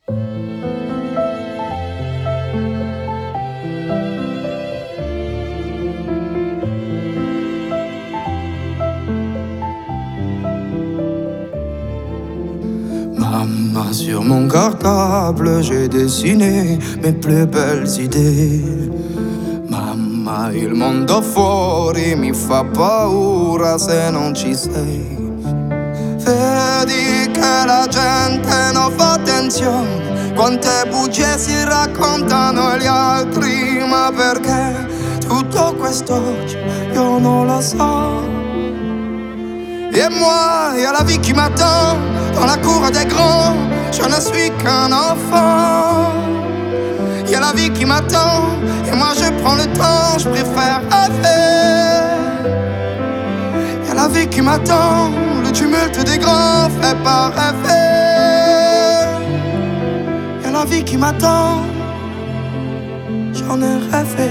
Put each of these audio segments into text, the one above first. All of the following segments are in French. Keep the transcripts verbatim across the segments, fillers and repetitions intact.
Maman, sur mon cartable, j'ai dessiné mes plus belles idées. Mamma, il mondo fuori mi fa paura se non ci sei. Vedi che la gente non fa attenzione, quante bugie si raccontano agli altri, ma perché tutto questo io non lo so. Et moi, y'a la vie qui m'attend dans la cour des grands, je ne suis qu'un enfant. Y'a la vie qui m'attend et moi je prends le temps, je préfère rêver. Y'a la vie qui m'attend, le tumulte des grands fait pas rêver. Y'a la vie qui m'attend, j'en ai rêvé.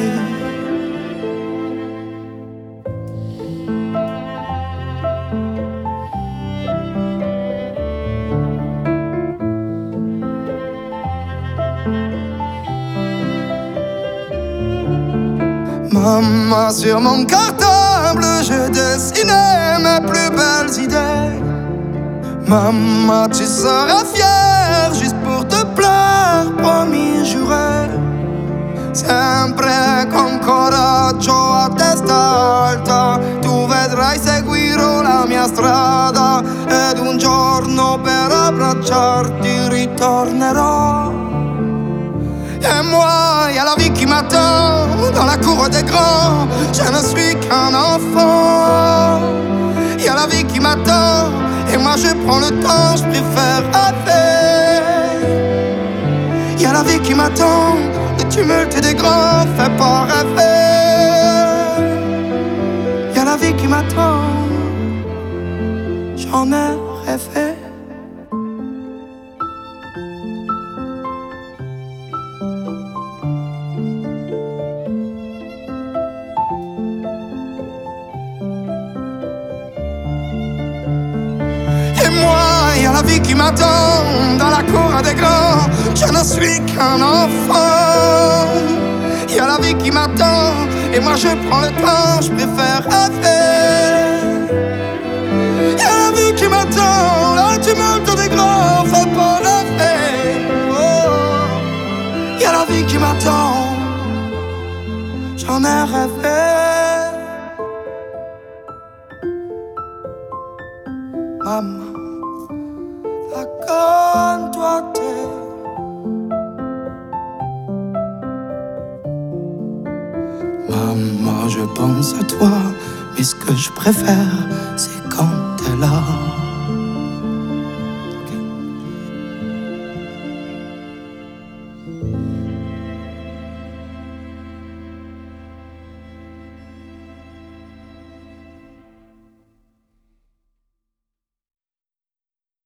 Maman, sur mon cartable, je dessinais mes plus belles idées. Maman, tu seras fière juste pour te plaire, promis, juré. Sempre con coraggio a testa alta, tu vedrai seguirò la mia strada ed un giorno per abbracciarti ritornerò. Et moi, y'a la vie qui m'attend dans la cour des grands, je ne suis qu'un enfant. Y'a la vie qui m'attend et moi je prends le temps, je préfère rêver. Y'a la vie qui m'attend, le tumulte des grands fait pas rêver. Y'a la vie qui m'attend, j'en ai rêvé. Y'a la vie qui m'attend dans la cour des grands, je ne suis qu'un enfant. Y'a la vie qui m'attend et moi je prends le temps, je préfère rêver. Y'a la vie qui m'attend, le tumulte des grands fait pas rêver. Oh. Y'a la vie qui m'attend, j'en ai rêvé. Maman, racconte-toi. Maman, je pense à toi, mais ce que je préfère, c'est quand t'es là.